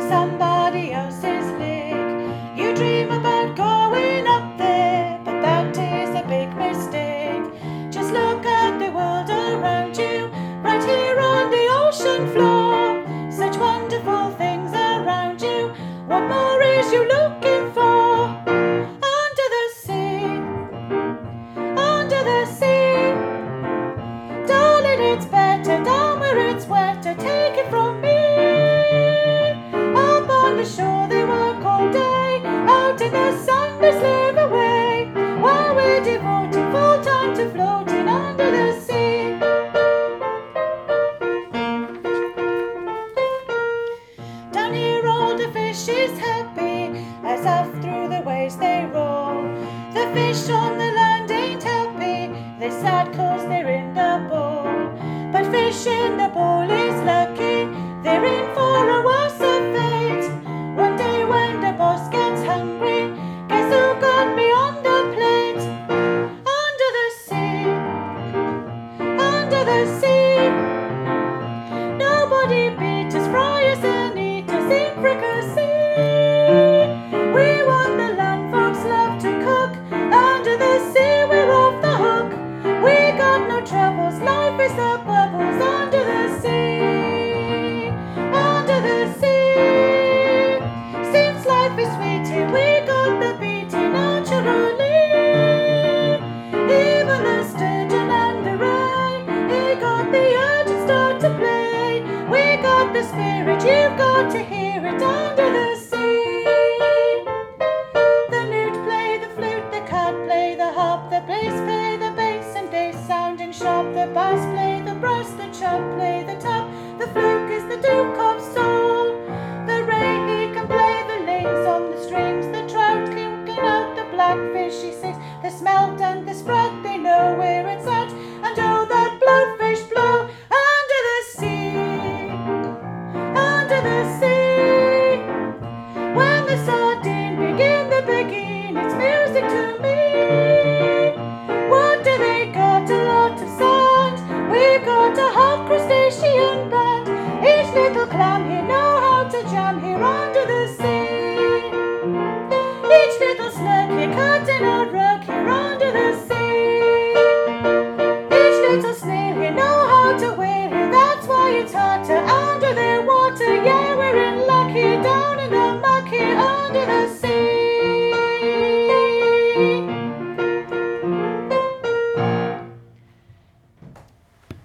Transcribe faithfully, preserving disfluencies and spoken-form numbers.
somebody else's lake. You dream about going up there, but that is a big mistake. Just look at the world around you, right here on the ocean floor. Such wonderful things around you. What more is you looking for? Under the sea, under the sea. Darling, it's better down where it's wetter. Take it from me. Up on the shore they work all day, out in the sun they slave away, while we're devoting full time to floating under the sea. Down here all the fish is happy, as up through the waves they roll. The fish on the land ain't happy, they're sad cause they're in the bowl. But fish in the bowl is lucky, they're in for a worse of fate. One day when the boss gets hungry, guess who got me on the plate? Under the sea, under the sea. Nobody beat us, fry us and eat us in fricassee. We want the land folks love to cook, under the sea we're off the hook. We got no troubles, life is the bubbles under the sea, under the sea. Seems life is sweet here, we got the beating naturally. Even the sturgeon and the ray, he got the urge and start to play. We got the spirit, you've got to hear it under the sea. The newt play the flute, the cat play the harp, the bass play the bass and they sounding sharp. The bass play the brass, the chub play the tub, the fluke is the duke of soul. The ray he can play the lanes on the strings, the trout kinking out the blackfish he sings. The smelt and the sprat they know where it's at, and oh that blowfish blow under the sea, under the sea. When the sardine begin the begin, it's music to me. What do they got? A lot of sand. We've got a half crustacean band. Each little clam here know how to jam here.